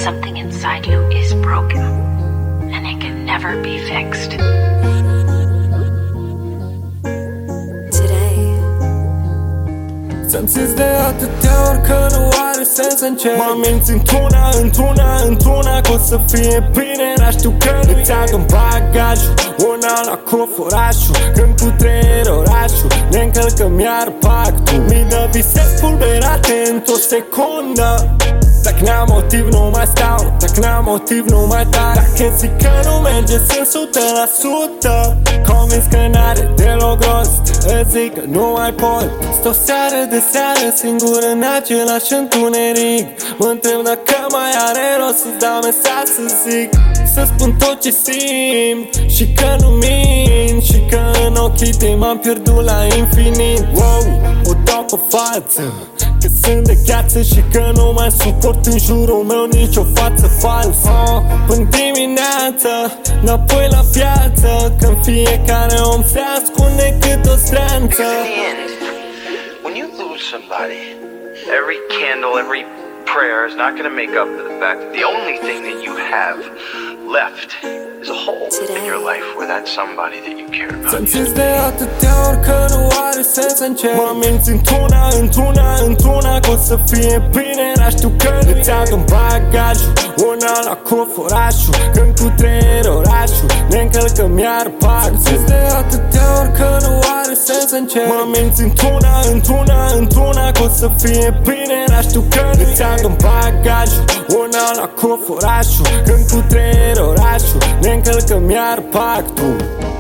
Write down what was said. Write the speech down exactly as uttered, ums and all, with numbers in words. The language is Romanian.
something inside you is broken, and it can never be fixed. Today. Ți-am zis de atâtea ori că nu are sens să încerc. M-am mințit într-una, într-una, într-una că o să fie bine, dar știu că nu ți-am în bagajul una la coforașul. Când cu trei orașul ne încălcăm iar pactul. Mii de vise spulberate într-o secundă. Dacă n-am motiv nu mai stau, dacă n-am motiv nu mai tai. Dacă zic că nu merge sunt o sută la sută convins că n-are deloc rost. Îți zic că nu mai pot. Stau seară de seară singur în același întuneric. Mă întreb dacă mai are rost să-ți dau mesaj să zic, să spun tot ce simt și că nu mint, și că în ochii tăi m-am pierdut la infinit. Wow, o dau pe față că sunt de gheață și că nu mai suport în jurul meu nicio față falsă. oh, Până dimineață, înapoi la viață, când fiecare om se ascunde cât o stranță. In the end, when you lose somebody, every candle, every prayer is not going to make up for the fact that the only thing that you have left is a hole in your life where that somebody that you care about. Ți-am zis de atâtea ori că nu are sens să încerc. M-am mințit într-una, într-una, într-una că o să fie bine, dar știu că nu ți-am în bagajul una la coforașul. Când cu trei orașul ne încălcăm iar pactul. Ți-am zis de atâtea ori că nu are sens să încerc. M-am mințit într-una, într-una, într-una că o să fie bine, dar știu că nu ți-am în bagajul una la coforașul. Când cu trei orașul ne încălcăm iar pactul.